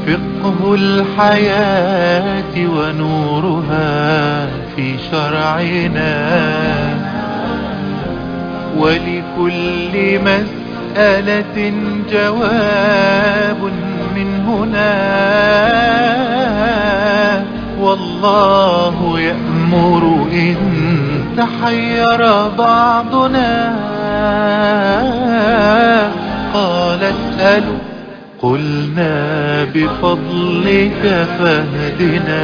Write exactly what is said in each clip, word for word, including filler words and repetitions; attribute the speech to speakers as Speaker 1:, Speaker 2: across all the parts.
Speaker 1: فقه الحياة ونورها في شرعنا، ولكل مسألة جواب من هنا، والله يأمر إن تحير بعضنا. قال اسألوا قلنا بفضلك فاهدنا.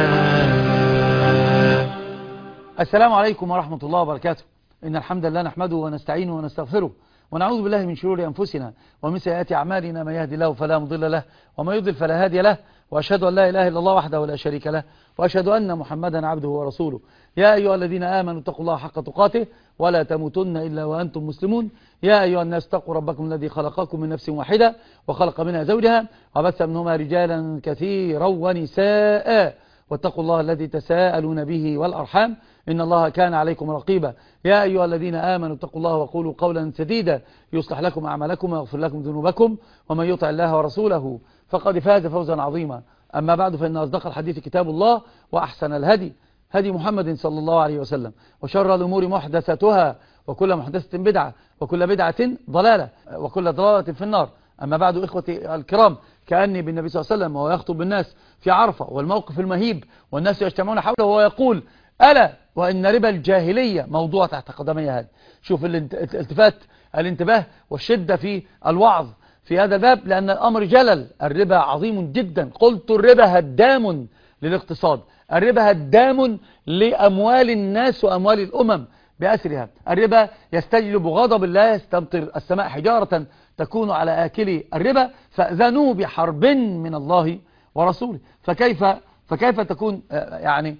Speaker 2: السلام عليكم ورحمة الله وبركاته. إن الحمد لله نحمده ونستعينه ونستغفره ونعوذ بالله من شرور أنفسنا ومن سيئات أعمالنا، من يهدي الله فلا مضل له ومن يضلل فلا هادي له، وأشهد أن لا إله إلا الله وحده لا شريك له، وأشهد أن محمدا عبده ورسوله. يا أيها الذين آمنوا اتقوا الله حق تقاته ولا تموتن إلا وأنتم مسلمون. يا أيها الناس اتقوا ربكم الذي خلقكم من نفس واحدة وخلق منها زوجها وبث منهما رجالا كثيرا ونساء، واتقوا الله الذي تساءلون به والأرحام إن الله كان عليكم رقيبا. يا أيها الذين آمنوا اتقوا الله وقولوا قولا سديدا يصلح لكم أعمالكم ويغفر لكم ذنوبكم، ومن يطع الله ورسوله فقد فاز فوزا عظيما. أما بعد، فإن أصدق الحديث كتاب الله، وأحسن الهدي هدي محمد صلى الله عليه وسلم، وشر الأمور محدثاتها، وكل محدثة بدعة، وكل بدعة ضلالة، وكل ضلالة في النار. أما بعد، إخوتي الكرام، كأني بالنبي صلى الله عليه وسلم وهو يخطب بالناس في عرفة والموقف المهيب والناس يجتمعون حوله وهو يقول: ألا وإن ربا الجاهلية موضوع تحت قدمي هذا. شوف الالتفات الانتباه والشدة في الوعظ في هذا الباب، لأن الأمر جلل. الربا عظيم جدا. قلت الربا هدام للاقتصاد، الربا هدام لأموال الناس وأموال الأمم بأسرها. الربا يستجلب غضب الله، يستمطر السماء حجارة تكون على آكل الربا، فأذنوا بحرب من الله ورسوله. فكيف فكيف تكون يعني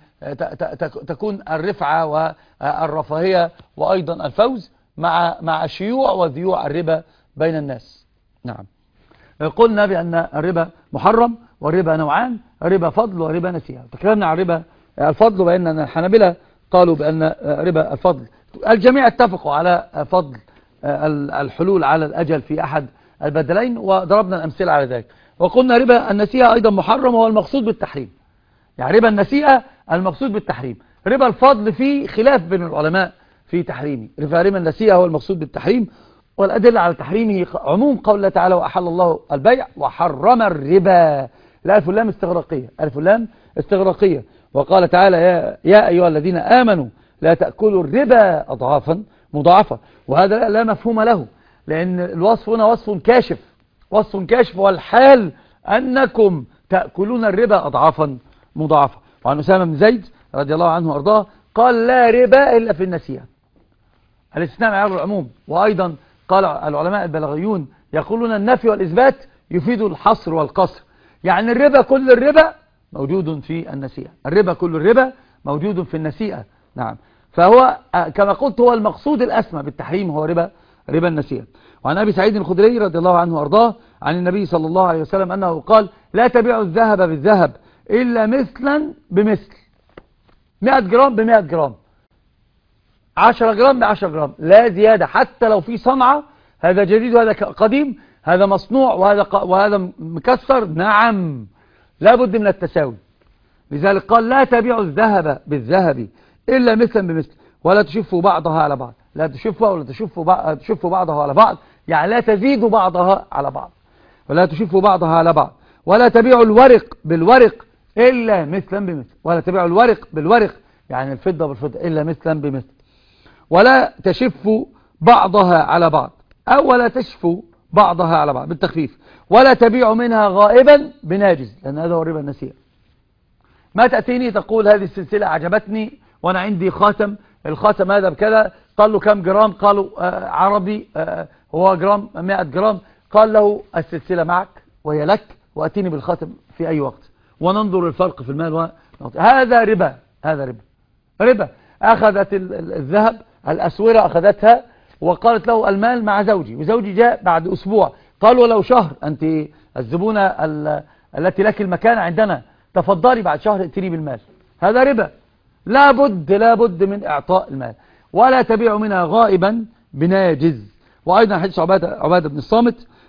Speaker 2: تكون الرفعة والرفاهية وأيضا الفوز مع مع شيوع وذيوع الربا بين الناس؟ نعم، قلنا بأن الربا محرم، والربا نوعان: ربا فضل وربا نسيئة. تكلمنا عن ربا الفضل، بأن الحنابلة قالوا بأن ربا الفضل الجميع اتفقوا على فضل الحلول على الأجل في أحد البدلين، وضربنا الأمثلة على ذلك. وقلنا ربا النسيئة أيضا محرم، وهو المقصود بالتحريم. يعني ربا النسيئة المقصود بالتحريم، ربا الفضل فيه خلاف بين العلماء في تحريمه. ربا النسيئة هو المقصود بالتحريم، والأدلة على تحريمه عموم قول الله تعالى: وأحل الله البيع وحرم الربا. الألف واللام استغراقية، ألف واللام استغراقية. وقال تعالى: يا, يا أيها الذين آمنوا لا تأكلوا الربا أضعافا مضاعفة. وهذا لا مفهوم له، لأن الوصف هنا وصف كاشف، وصف كاشف، والحال أنكم تأكلون الربا أضعافا مضاعفة. وعن أسامة بن زيد رضي الله عنه وأرضاه قال: لا ربا إلا في النسيئة. الاستثناء معيار العموم. وأيضا قال العلماء البلاغيون يقولون: النفي والإثبات يفيد الحصر والقصر. يعني الربا كل الربا موجود في النسيئة، الربا كل الربا موجود في النسيئة. نعم، فهو كما قلت هو المقصود الأسمى بالتحريم هو ربا ربا النسيئة. وعن أبي سعيد الخدري رضي الله عنه وأرضاه عن النبي صلى الله عليه وسلم أنه قال: لا تبيعوا الذهب بالذهب إلا مثلا بمثل. مئة جرام بمئة جرام، عشرة جرام بعشرة جرام، لا زيادة. حتى لو في صنعة، هذا جديد وهذا قديم، هذا مصنوع وهذا وهذا مكسر، نعم، لا بد من التساوي. لذلك قال: لا تبيعوا الذهب بالذهب إلا مثلا بمثل، ولا تشفوا بعضها على بعض. لا تشفوا ولا تشفوا تشفوا بعضها على بعض، يعني لا تزيدوا بعضها على بعض، ولا تشفوا بعضها على بعض. ولا تبيعوا الورق بالورق إلا مثلا بمثل، ولا تبيعوا الورق بالورق، يعني الفضة بالفضة، إلا مثلا بمثل. ولا تشفوا بعضها على بعض، أو ولا تشفوا بعضها على بعض بالتخفيف. ولا تبيعوا منها غائبا بناجز، لأن هذا هو ربا النسيئة. ما تأتيني تقول: هذه السلسلة أعجبتني وأنا عندي خاتم، الخاتم هذا بكذا، قال له كم جرام؟ قالوا آه عربي آه هو جرام مئة جرام. قال له: السلسلة معك وهي لك، وأتيني بالخاتم في أي وقت وننظر الفرق في المال. و... هذا ربا، هذا ربا ربا. أخذت الذهب، الأسورة أخذتها وقالت له: المال مع زوجي، وزوجي جاء بعد أسبوع. قال: ولو شهر، أنت الزبونة التي لك المكان عندنا، تفضلي بعد شهر ائتني بالمال. هذا ربا، لا بد لا بد من إعطاء المال. ولا تبيع منها غائبا بناجز. وأيضا حديث عبادة, عبادة بن الصامت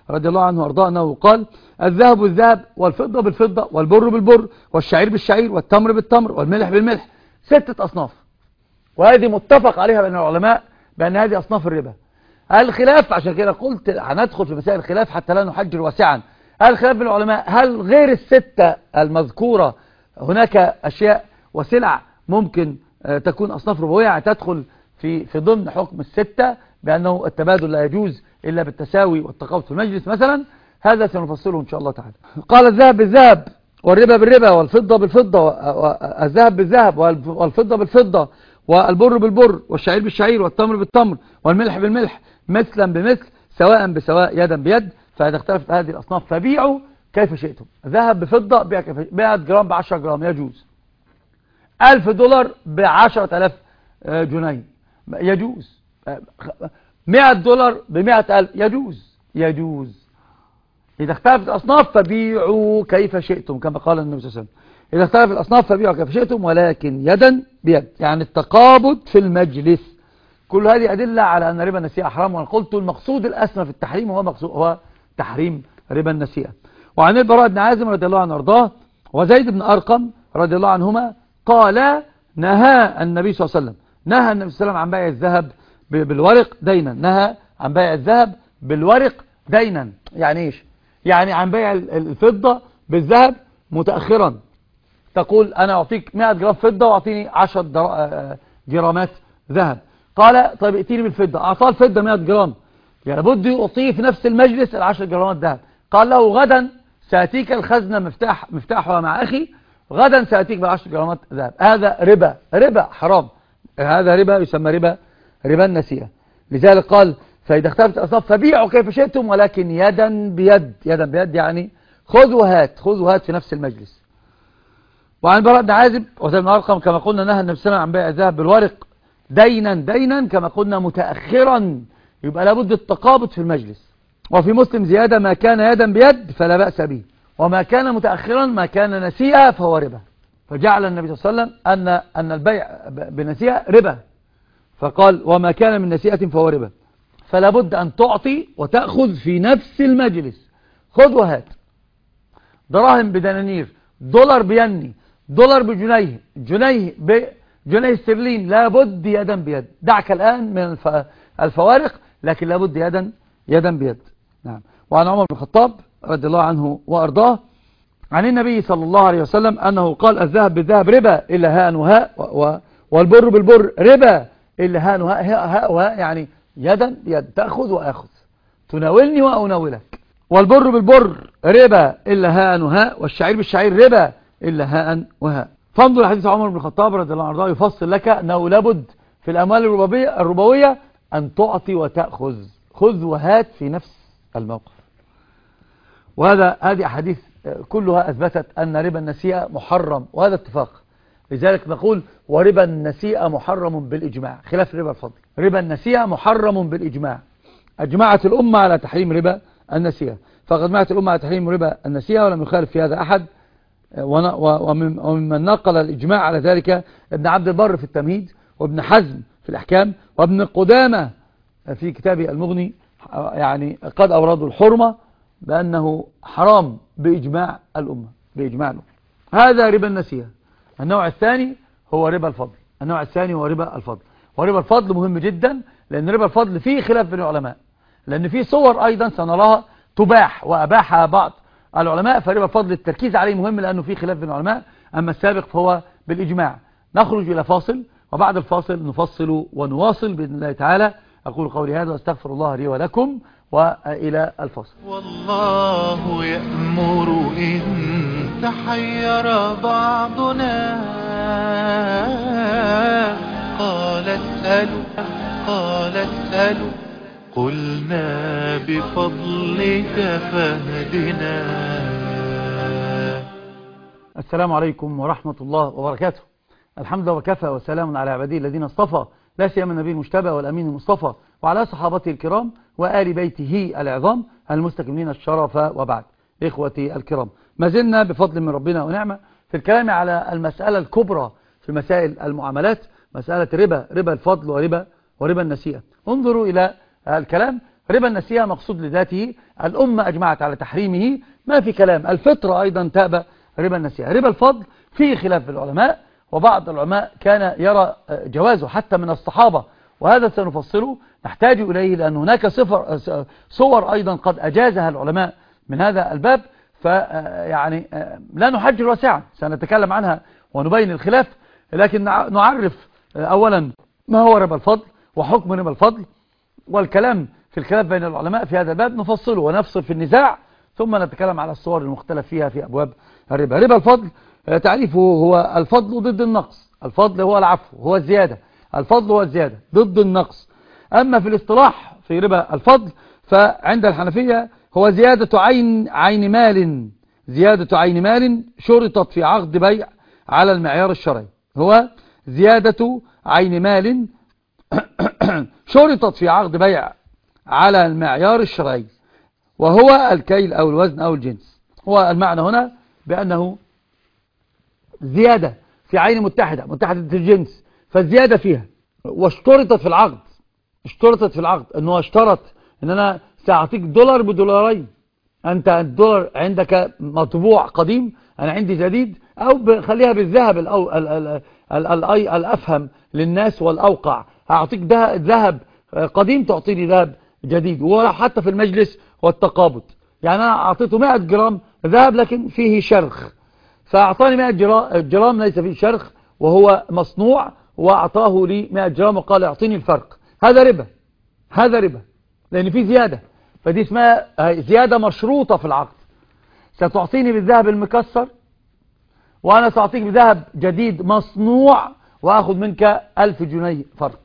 Speaker 2: رضي الله عنه وارضاه أنه قال: الذهب بالذهب والفضة بالفضة والبر بالبر والشعير بالشعير والتمر بالتمر والملح بالملح، ستة أصناف، وهذه متفق عليها بين العلماء بأن هذه أصناف الربا. الخلاف، عشان كده قلت هندخل في مسائل الخلاف حتى لا نحجر واسعا، الخلاف بين العلماء هل غير الستة المذكورة هناك أشياء وسلع ممكن تكون أصناف ربوية تدخل في في ضمن حكم الستة بأنه التبادل لا يجوز إلا بالتساوي والتقابض في المجلس مثلا؟ هذا سنفصله إن شاء الله تعالى. قال: الذهب بالذهب والربا بالربا والفضة بالفضة، الذهب بالذهب والفضة بالفضة والبر بالبر والشعير بالشعير والتمر بالتمر والملح بالملح، مثلا بمثل سواء بسواء يدا بيد، فإذا اختلفت هذه الأصناف فبيعوا كيف شئتم. ذهب بفضة بيع كيف شئتم، مئة جرام بعشرة جرام يجوز، ألف دولار بعشرة ألاف جنيه يجوز، مئة دولار بمئة ألف يجوز يجوز إذا اختلفت الأصناف فبيعوا كيف شئتم كما قال النبي صلى الله عليه وسلم. إذا اختلفت الأصناف فبيعوا كيف شئتم، ولكن يدا بيد، يعني التقابض في المجلس. كل هذه أدلة على أن ربا النسيئة حرام، وأنا قلت المقصود الأسمى في التحريم هو مقصود هو تحريم ربا النسيئة. وعن البراء بن عازم رضي الله عنه وارضاه وزيد بن أرقم رضي الله عنهما قال: نهى النبي صلى الله عليه وسلم نهى النبي صلى الله عليه وسلم عن بيع الذهب بالورق دينا، نهى عن بيع الذهب بالورق دينا. يعني ايش؟ يعني عن بيع الفضة بالذهب متأخرا، تقول أنا أعطيك مئة جرام فضة وأعطيني عشرة جرامات ذهب. قال: طيب ائتيني بالفضة، أعطاه الفضة مئة جرام، يعني بد يعطيه في نفس المجلس العشر جرامات ذهب. قال له: غدا سأتيك الخزنة مفتاح مفتاحها مع أخي، غدا سأتيك بالعشر جرامات ذهب. هذا ربا، ربا حرام، هذا ربا يسمى ربا ربا النسيئة. لذلك قال: فإذا اختلفت الأصناف فبيعوا كيف شئتم ولكن يدا بيد. يدا بيد يعني خذ وهات، خذ وهات في نفس المجلس. وعن براء بن عازب وزيد بن أرقم كما قلنا نهى النبي صلى الله عليه وسلم عن بيع الذهب بالورق دينا دينا كما قلنا متأخرا، يبقى لابد التقابض في المجلس. وفي مسلم زيادة: ما كان يدا بيد فلا بأس به، وما كان متأخرا ما كان نسيئة فهو ربا. فجعل النبي صلى الله عليه وسلم أن أن البيع بنسيئة ربا، فقال: وما كان من نسيئة فهو ربا. فلا بد أن تعطي وتأخذ في نفس المجلس، خذ وهات، دراهم بدنانير، دولار بيني، دولار بجنيه، جنيه بجنيه استرلين، لا بد يدا بيد. دعك الآن من الفوارق، لكن لا بد يدا يدا بيد. نعم. وعن عمر بن الخطاب رضي الله عنه وأرضاه عن النبي صلى الله عليه وسلم أنه قال: الذهب بالذهب ربا إلا هاء وهاء، والبر بالبر ربا إلا هاء وهاء، هاء وهاء يعني يدا بيد، تأخذ وأخذ، تناولني وأناولك. والبر بالبر ربا إلا هاء وهاء، والشعير بالشعير ربا إلا هاء وهاء. فانظر حديث عمر بن الخطاب رضي الله عنه يفصل لك أنه لابد في الأموال الربوية الربوية أن تعطي وتأخذ، خذ وهات في نفس الموقف. وهذا هذه أحاديث كلها أثبتت أن ربا النسيئة محرم، وهذا اتفاق. لذلك نقول: وربا النسيئة محرم بالإجماع، خلاف ربا الفضل. ربا النسيئة محرم بالإجماع، أجمعت الأمة على تحريم ربا النسيئة، فقد أجمعت الأمة على تحريم ربا النسيئة ولم يخالف في هذا أحد. وممن نقل الإجماع على ذلك ابن عبد البر في التمهيد، وابن حزم في الأحكام، وابن قدامة في كتابه المغني، يعني قد أوردوا الحرمة بأنه حرام بإجماع الأمة، بإجماع الأمة. هذا ربا النسيئة. النوع الثاني هو ربا الفضل، النوع الثاني هو ربا الفضل. وربا الفضل مهم جدا، لأن ربا الفضل فيه خلاف بين العلماء، لأن فيه صور أيضا سنراها تباح وأباحها بعض العلماء. فربا الفضل التركيز عليه مهم لأنه فيه خلاف بين العلماء، أما السابق فهو بالإجماع. نخرج إلى فاصل، وبعد الفاصل نفصل ونواصل بإذن الله تعالى. أقول قولي هذا واستغفر الله لي ولكم، وإلى الفاصل.
Speaker 1: والله يأمر إن تحير بعضنا، قال اسألوا قال اسألوا قلنا بفضلك فاهدنا.
Speaker 2: السلام عليكم ورحمة الله وبركاته. الحمد لله وكفى، وسلام على عباده الذين اصطفى، لا سيما النبي المجتبى والأمين المصطفى، وعلى صحابته الكرام وآل بيته العظام المستكملين الشرف. وبعد، إخوتي الكرام، ما زلنا بفضل من ربنا ونعمة في الكلام على المسألة الكبرى في مسائل المعاملات، مسألة ربا ربا الفضل وربا وربا النسيئة. انظروا إلى الكلام. ربا النسيئة مقصود لذاته، الأمة أجمعت على تحريمه، ما في كلام. الفطرة أيضا تأبى ربا النسيئة. ربا الفضل فيه خلاف في العلماء، وبعض العلماء كان يرى جوازه حتى من الصحابة، وهذا سنفصله نحتاج إليه، لأن هناك صفر صور أيضا قد أجازها العلماء من هذا الباب، فيعني لا نحجر واسعا، سنتكلم عنها ونبين الخلاف، لكن نعرف أولا ما هو ربا الفضل وحكم ربا الفضل، والكلام في الخلاف بين العلماء في هذا الباب نفصله ونفصل في النزاع، ثم نتكلم على الصور المختلف فيها في أبواب الربا. ربا الفضل تعريفه هو الفضل ضد النقص. الفضل هو العفو، هو الزيادة. الفضل هو الزيادة ضد النقص. أما في الاصطلاح في ربا الفضل فعند الحنفية هو زيادة عين عين مال زيادة عين مال شرطت في عقد بيع على المعيار الشرعي. هو زيادة عين مال شرطت في عقد بيع على المعيار الشرعي، وهو الكيل أو الوزن أو الجنس. هو المعنى هنا بأنه زيادة في عين متحدة متحدة الجنس، فالزيادة فيها واشترطت في العقد اشترطت في العقد أنه اشترط أن أنا سأعطيك دولار بدولارين، أنت الدولار عندك مطبوع قديم، أنا عندي جديد، أو خليها بالذهب الأو ال ال ال ال الأفهم للناس والأوقع، هأعطيك ذهب قديم تعطيني ذهب جديد، وحتى في المجلس والتقابض، يعني أنا أعطيته مئة جرام ذهب لكن فيه شرخ، فأعطاني مئة جرام ليس فيه شرخ وهو مصنوع، وأعطاه لي مئة جرام وقال اعطيني الفرق. هذا ربا، هذا ربا لأن فيه زيادة، فدي اسمها زيادة مشروطة في العقد. ستعطيني بالذهب المكسر وأنا سأعطيك بذهب جديد مصنوع وأخذ منك ألف جنيه فرق،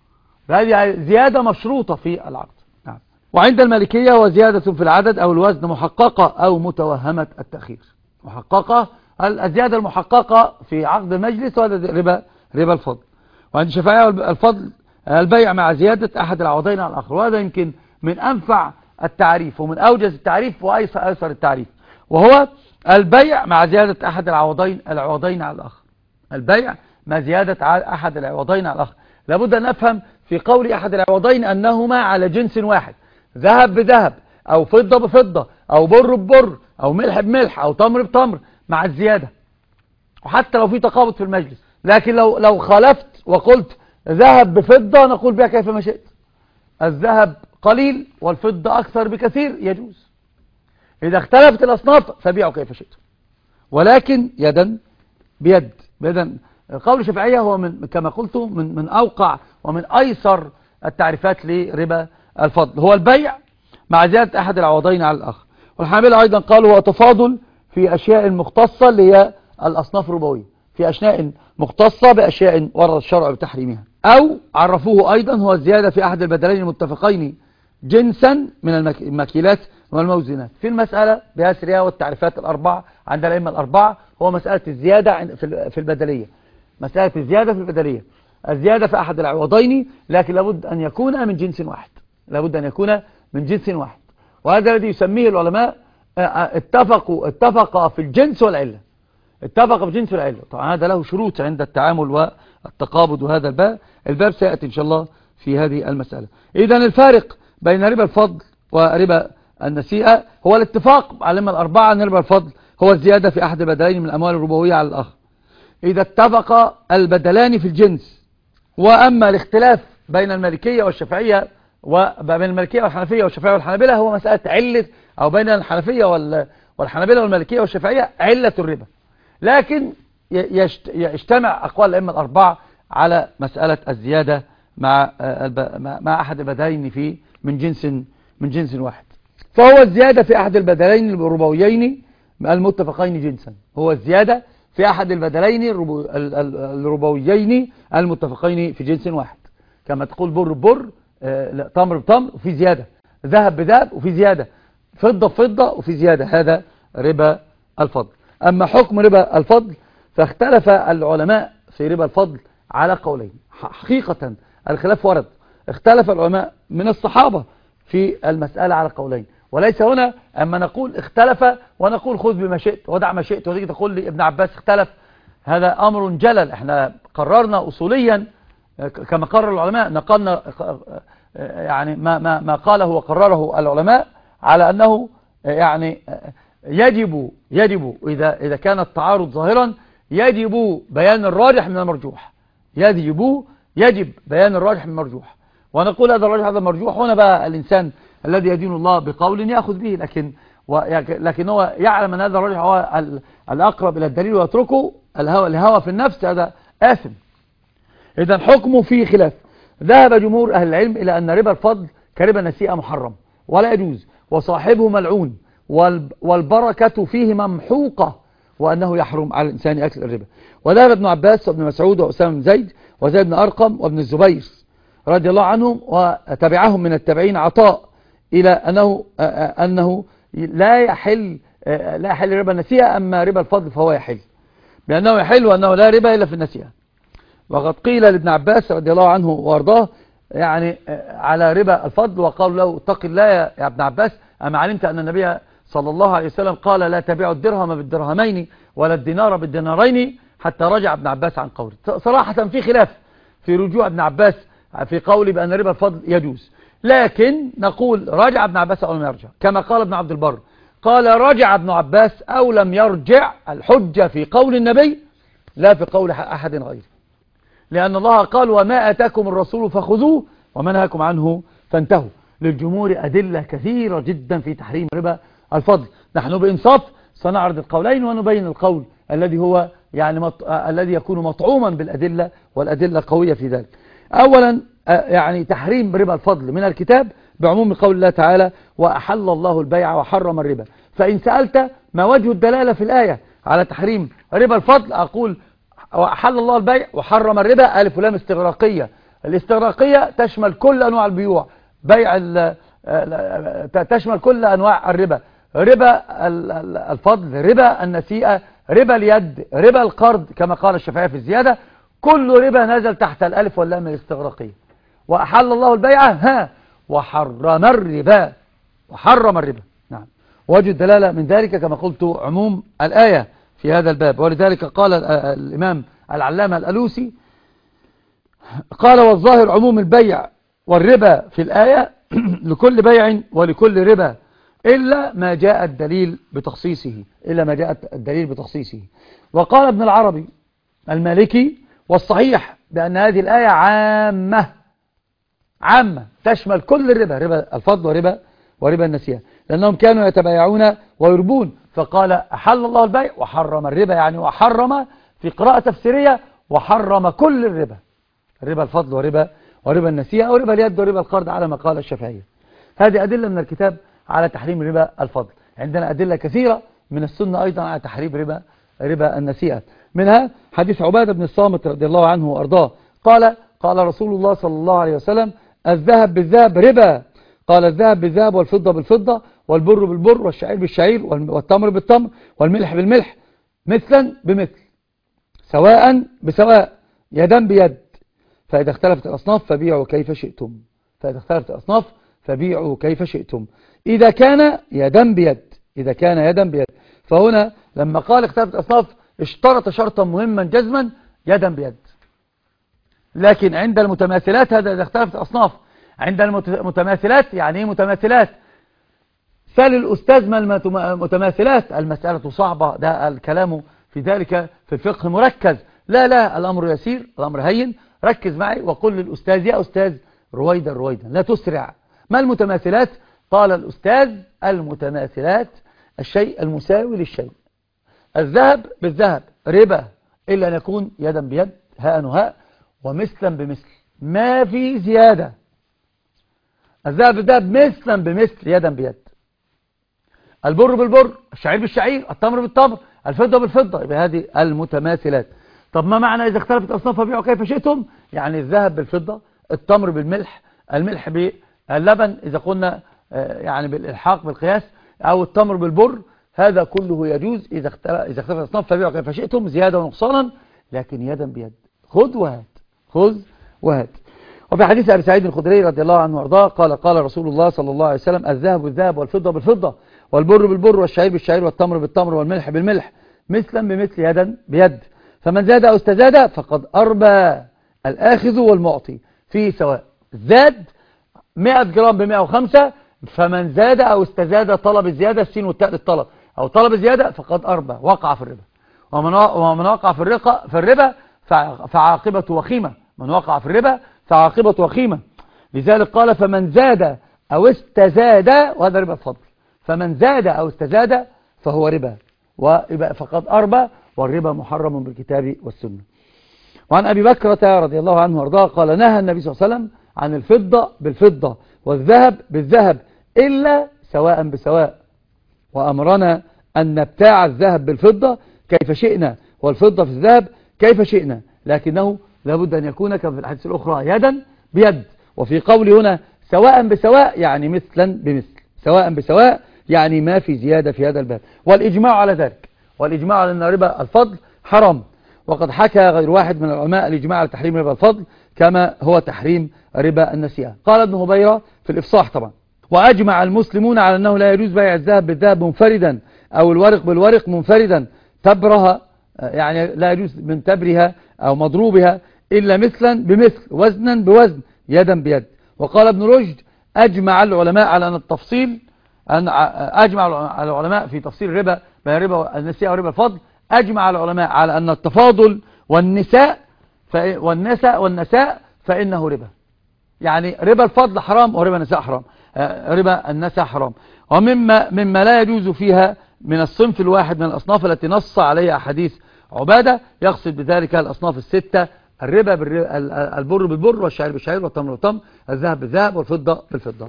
Speaker 2: فهذه زيادة مشروطة في العقد. نعم. وعند المالكية هو زيادة في العدد أو الوزن محققة أو متوهمة التأخير. محققة، الزيادة المحققة في عقد المجلس، وهذا ربا ربا الفضل. وعند الشافعية الفضل البيع مع زيادة أحد العوضين على الآخر، وهذا يمكن من أنفع التعريف ومن أوجز التعريف وأيسر التعريف، وهو البيع مع زيادة أحد العوضين العوضين على الآخر. البيع مع زيادة أحد العوضين على الآخر، لابد أن نفهم في قول أحد العوضين أنهما على جنس واحد، ذهب بذهب أو فضة بفضة أو بر ببر أو ملح بملح أو تمر بتمر مع الزيادة، وحتى لو في تقابض في المجلس. لكن لو لو خالفت وقلت ذهب بفضة نقول بها كيف ما شئت، الذهب قليل والفضة أكثر بكثير يجوز. إذا اختلفت الأصناف فبيعوا كيف شئت، ولكن يدا بيد بيدا. قول الشافعية هو من كما قلت من من أوقع ومن أيسر التعريفات لربا الفضل، هو البيع مع زيادة أحد العوضين على الآخر. والحنابلة أيضا قالوا هو تفاضل في أشياء مختصة اللي هي الأصناف الربوية، في أشياء مختصة بأشياء ورد الشرع بتحريمها. أو عرفوه أيضا هو الزيادة في أحد البدلين المتفقين جنسا من المكيلات والموزنات. في المسألة بأسرها والتعريفات الأربعة عند الأئمة الأربعة هو مسألة الزيادة في البدلية، مسألة الزيادة في البدلية، الزيادة في أحد العوضين، لكن لابد أن يكون من جنس واحد، لابد أن يكون من جنس واحد. وهذا الذي يسميه العلماء اتفقوا اتفق في الجنس والعلة، اتفق في جنس والعلة. طبعا هذا له شروط عند التعامل والتقابض، وهذا الباب الباب سيأتي إن شاء الله في هذه المسألة. إذن الفارق بين ربا الفضل وربا النسيئة هو الاتفاق على الأئمة الأربعة أن ربا الفضل هو الزيادة في أحد البدلين من الأموال الربوية على الآخر إذا اتفق البدلان في الجنس. وأما الاختلاف بين المالكية والشافعية وبين المالكية والحنفية والشافعية والحنابلة هو مسألة علة، أو بين الحنفية والحنابلة والمالكية والشافعية علة الربا، لكن يجتمع أقوال الأئمة الأربعة على مسألة الزيادة مع مع أحد البدلين في من جنس من جنس واحد. فهو الزيادة في أحد البدلين الربويين المتفقين جنسا، هو الزيادة في أحد البدلين الربويين المتفقين في جنس واحد، كما تقول بر ببر، تمر بتمر وفي زيادة، ذهب بذهب وفي زيادة، فضة بفضة وفي زيادة، هذا ربا الفضل. أما حكم ربا الفضل فاختلف العلماء في ربا الفضل على قولين. حقيقة الخلاف ورد، اختلف العلماء من الصحابة في المسألة على قولين، وليس هنا أما نقول اختلف ونقول خذ بما شئت ودع ما شئت وتيجي تقول لي ابن عباس اختلف، هذا أمر جلل. احنا قررنا أصوليا كما قرر العلماء، نقلنا يعني ما, ما, ما قاله وقرره العلماء على أنه يعني يجب يجب إذا إذا كان التعارض ظاهرا يجب بيان الراجح من المرجوح. يجب يجب بيان الراجح من المرجوح، ونقول هذا الراجح هذا المرجوح. هنا بقى الإنسان الذي يدين الله بقول يأخذ به، لكن لكن هو يعلم أن هذا الراجح هو الأقرب إلى الدليل ويتركه الهوى الهوى في النفس، هذا آثم. إذا حكمه فيه خلاف. ذهب جمهور أهل العلم إلى أن ربا الفضل كربا النسيئة محرم ولا يجوز، وصاحبه ملعون، والبركة فيه ممحوقة، وأنه يحرم على الإنسان أكل الربا. وذهب ابن عباس وابن مسعود وأسامة بن زيد وزيد بن أرقم وابن الزبير رضي الله عنهم وتبعهم من التابعين عطاء إلى أنه أنه لا يحل لا يحل ربا النسيئة، أما ربا الفضل فهو يحل، بأنه يحل وأنه لا ربا إلا في النسيئة. وقد قيل لابن عباس رضي الله عنه وارضاه يعني على ربا الفضل، وقالوا له اتق الله يا ابن عباس، أما علمت أن النبي صلى الله عليه وسلم قال لا تبيعوا الدرهم بالدرهمين ولا الدينار بالدينارين، حتى رجع ابن عباس عن قوله. صراحة في خلاف في رجوع ابن عباس في قوله بأن ربا الفضل يجوز، لكن نقول رجع ابن عباس أو لم يرجع، كما قال ابن عبد البر قال رجع ابن عباس أو لم يرجع، الحجة في قول النبي لا في قول أحد غيره، لأن الله قال وما أتاكم الرسول فخذوه وما نهاكم عنه فانتهوا. للجمهور أدلة كثيرة جدا في تحريم ربا الفضل. نحن بإنصاف سنعرض القولين ونبين القول الذي هو يعني مط... الذي يكون مطعوما بالأدلة، والأدلة قوية في ذلك. أولا يعني تحريم ربا الفضل من الكتاب بعموم قول الله تعالى وأحل الله البيع وحرم الربا. فإن سألت ما وجه الدلالة في الآية على تحريم ربا الفضل، أقول وأحل الله البيع وحرم الربا ألف ولام استغراقية. الاستغراقية تشمل كل أنواع البيوع، بيع تشمل كل أنواع الربا، ربا الفضل، ربا النسيئة، ربا اليد، ربا القرض، كما قال الشافعي في الزيادة، كل ربا نزل تحت الألف واللام الاستغراقية. وأحل الله البيع ها وحرم الربا، وحرم الربا. نعم، وجه الدلالة من ذلك كما قلت عموم الآية في هذا الباب. ولذلك قال الإمام العلامة الألوسي قال والظاهر عموم البيع والربا في الآية لكل بيع ولكل ربا إلا ما جاء الدليل بتخصيصه إلا ما جاء الدليل بتخصيصه. وقال ابن العربي المالكي والصحيح بأن هذه الآية عامة عامة تشمل كل الربا، ربا الفضل وربا وربا النسيئة، لأنهم كانوا يتبايعون ويربون، فقال أحل الله البيع وحرم الربا، يعني وحرم في قراءة تفسيرية وحرم كل الربا، ربا الفضل وربا وربا النسيئة وربا اليد وربا القرض على ما قال الشافعية. هذه أدلة من الكتاب على تحريم ربا الفضل. عندنا أدلة كثيرة من السنة أيضا على تحريم ربا ربا النسيئة، منها حديث عبادة بن الصامت رضي الله عنه وأرضاه قال قال رسول الله صلى الله عليه وسلم الذهب بالذهب ربا، قال الذهب بالذهب والفضة بالفضة والبر بالبر والشعير بالشعير والتمر بالتمر والملح بالملح مثلا بمثل سواء بسواء يدا بيد، فإذا اختلفت الأصناف فبيعوا كيف شئتم فإذا اختلفت الأصناف فبيعوا كيف شئتم إذا كان يدا بيد إذا كان يدا بيد. فهنا لما قال اختلفت الأصناف اشترط شرطا مهما جزما يدا بيد، لكن عند المتماثلات هذا إذا اختلفت الأصناف. عند المتماثلات يعني ايه متماثلات؟ سأل الأستاذ ما المتماثلات؟ المسألة صعبة، ده الكلام في ذلك في الفقه مركز. لا لا الأمر يسير، الأمر هين، ركز معي وقل للأستاذ يا أستاذ رويدا رويدا لا تسرع. ما المتماثلات؟ قال الأستاذ المتماثلات الشيء المساوي للشيء. الذهب بالذهب ربا إلا أن يكون يدا بيد هاء وهاء ومثلا بمثل، ما في زيادة. الذهب بالذهب مثلا بمثل يدا بيد. البر بالبر، الشعير بالشعير، التمر بالتمر، الفضة بالفضة، يبقى هذه المتماثلات. طب ما معنى إذا اختلفت أصناف فبيعوا كيف شئتم؟ يعني الذهب بالفضة، التمر بالملح، الملح باللبن إذا قلنا يعني بالإلحاق بالقياس، أو التمر بالبر، هذا كله يجوز إذا اختلفت أصناف فبيعوا كيف شئتم زيادة ونقصانا، لكن يدا بيد، خذ وهات خذ وهات. وفي حديث أبي سعيد الخدري رضي الله عنه وارضاه قال قال رسول الله صلى الله عليه وسلم الذهب بالذهب والفضة بالفضة والبر بالبر والشعير بالشعير والتمر بالتمر والملح بالملح مثلا بمثل يدا بيد، فمن زاد أو استزاد فقد أربى الآخذ والمعطي فيه سواء. زاد مئة جرام ب مئة وخمسة، فمن زاد أو استزاد طلب الزيادة، السين والتاء للطلب، أو طلب الزيادة فقد أربى وقع في الربا. ومن ومن وقع في الرقة في الربا فعاقبته وخيمة، من وقع في الربا فعاقبته وخيمة. لذلك قال فمن زاد أو استزاد، وهذا ربا الفضل، فمن زاد أو استزاد فهو ربا ويبقى فقد أربى، والربا محرم بالكتاب والسنة. وعن أبي بكرة رضي الله عنه وارضاه قال نهى النبي صلى الله عليه وسلم عن الفضة بالفضة والذهب بالذهب إلا سواء بسواء، وأمرنا أن نبتاع الذهب بالفضة كيف شئنا والفضة في الذهب كيف شئنا، لكنه لابد أن يكون كما في الحديث الأخرى يدا بيد. وفي قول هنا سواء بسواء يعني مثلا بمثل، سواء بسواء يعني ما في زيادة في هذا الباب، والإجماع على ذلك، والإجماع على أن ربا الفضل حرام. وقد حكى غير واحد من العلماء الإجماع على تحريم ربا الفضل كما هو تحريم ربا النسيئة. قال ابن هبيرة في الإفصاح طبعا وأجمع المسلمون على أنه لا يجوز بيع الذهب بالذهب منفردا أو الورق بالورق منفردا تبرها، يعني لا يجوز من تبرها أو مضروبها إلا مثلا بمثل وزنا بوزن يدا بيد. وقال ابن رشد أجمع العلماء على أن التفصيل أن أجمع العلماء في تفصيل الربا بين ربا النسيئة وربا الفضل، أجمع العلماء على أن التفاضل والنساء والنساء والنساء فإنه ربا، يعني ربا الفضل حرام وربا النساء حرام، ربا النساء حرام. ومما مما لا يجوز فيها من الصنف الواحد من الأصناف التي نص عليها حديث عبادة، يقصد بذلك الأصناف الستة: الربا البر بالبر والشعير بالشعير والتمر بالتمر، الذهب بالذهب والفضة بالفضة.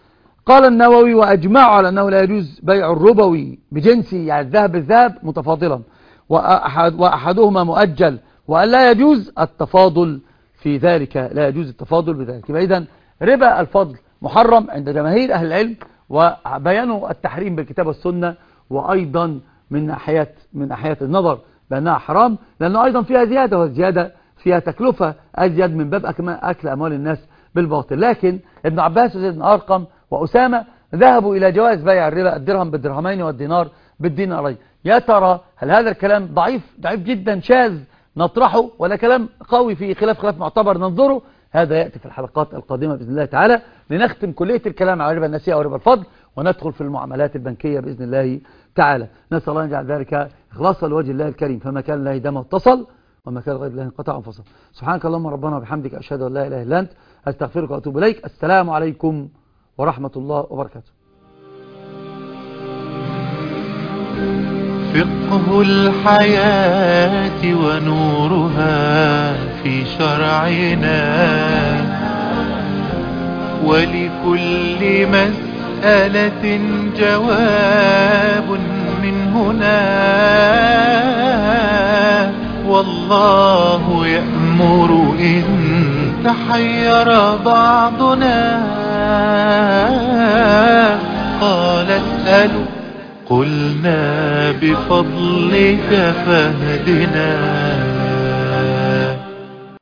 Speaker 2: قال النووي وأجمعوا على أنه لا يجوز بيع الربوي بجنسي، يعني الذهب بالذهب متفاضلا، وأحد وأحدهما مؤجل، وأن لا يجوز التفاضل في ذلك، لا يجوز التفاضل بذلك. إذن ربا الفضل محرم عند جماهير أهل العلم، وبيانوا التحريم بالكتاب والسنة، وأيضا من ناحية من ناحية النظر بأنها حرام، لأنه أيضا فيها زيادة، والزيادة فيها تكلفة أزيد من باب أكل أموال الناس بالباطل. لكن ابن عباس وزيد بن أرقم وأسامة ذهبوا إلى جواز بيع الربا الدرهم بالدرهمين والدينار بالدينارين. يا ترى هل هذا الكلام ضعيف ضعيف جدا شاذ نطرحه، ولا كلام قوي في خلاف خلاف معتبر ننظره؟ هذا يأتي في الحلقات القادمة بإذن الله تعالى، لنختم كلية الكلام على ربا النسيئة وربا الفضل، وندخل في المعاملات البنكية بإذن الله تعالى. نسأل الله أن يجعل ذلك إخلاصا لوجه الله الكريم، فما كان الله دم اتصل وما كان غير الله انقطع وانفصل. سبحانك اللهم ربنا وبحمدك، أشهد أن لا إله إلا أنت، أستغفرك وأتوب إليك. السلام عليكم ورحمة الله وبركاته.
Speaker 1: فقه الحياة ونورها في شرعنا، ولكل مسألة جواب من هنا، والله يأمر إن تحير بعضنا. قال اسألوا قلنا بفضلك فاهدنا.